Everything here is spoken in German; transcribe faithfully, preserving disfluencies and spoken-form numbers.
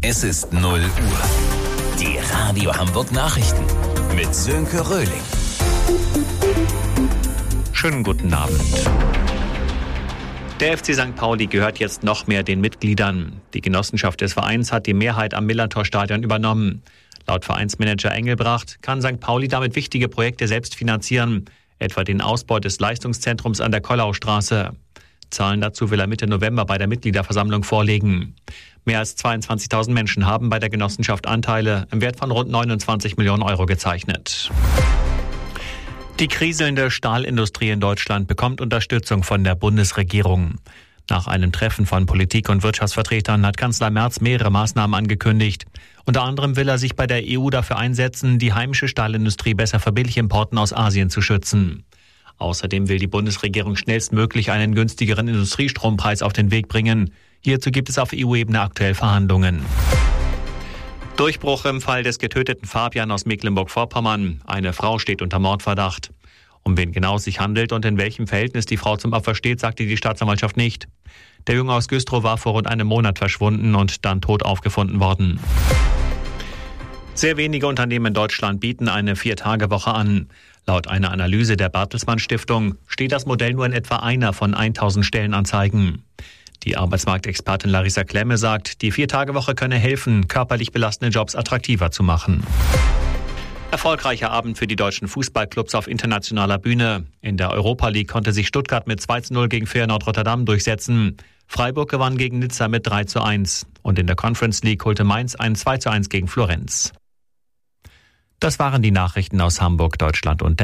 Es ist null Uhr. Die Radio Hamburg Nachrichten mit Sönke Röhling. Schönen guten Abend. Der F C Sankt Pauli gehört jetzt noch mehr den Mitgliedern. Die Genossenschaft des Vereins hat die Mehrheit am Millantor-Stadion übernommen. Laut Vereinsmanager Engelbracht kann Sankt Pauli damit wichtige Projekte selbst finanzieren, etwa den Ausbau des Leistungszentrums an der Kollaustraße. Zahlen dazu will er Mitte November bei der Mitgliederversammlung vorlegen. Mehr als zweiundzwanzigtausend Menschen haben bei der Genossenschaft Anteile im Wert von rund neunundzwanzig Millionen Euro gezeichnet. Die kriselnde Stahlindustrie in Deutschland bekommt Unterstützung von der Bundesregierung. Nach einem Treffen von Politik- und Wirtschaftsvertretern hat Kanzler Merz mehrere Maßnahmen angekündigt. Unter anderem will er sich bei der E U dafür einsetzen, die heimische Stahlindustrie besser vor Billigimporten aus Asien zu schützen. Außerdem will die Bundesregierung schnellstmöglich einen günstigeren Industriestrompreis auf den Weg bringen. Hierzu gibt es auf E U-Ebene aktuell Verhandlungen. Durchbruch im Fall des getöteten Fabian aus Mecklenburg-Vorpommern. Eine Frau steht unter Mordverdacht. Um wen genau es sich handelt und in welchem Verhältnis die Frau zum Opfer steht, sagte die Staatsanwaltschaft nicht. Der Junge aus Güstrow war vor rund einem Monat verschwunden und dann tot aufgefunden worden. Sehr wenige Unternehmen in Deutschland bieten eine Vier-Tage-Woche an. Laut einer Analyse der Bertelsmann Stiftung steht das Modell nur in etwa einer von tausend Stellenanzeigen. Die Arbeitsmarktexpertin Larissa Klemme sagt, die Vier-Tage-Woche könne helfen, körperlich belastende Jobs attraktiver zu machen. Erfolgreicher Abend für die deutschen Fußballclubs auf internationaler Bühne. In der Europa League konnte sich Stuttgart mit zwei zu null gegen Feyenoord Rotterdam durchsetzen. Freiburg gewann gegen Nizza mit drei zu eins. Und in der Conference League holte Mainz ein zwei zu eins gegen Florenz. Das waren die Nachrichten aus Hamburg, Deutschland und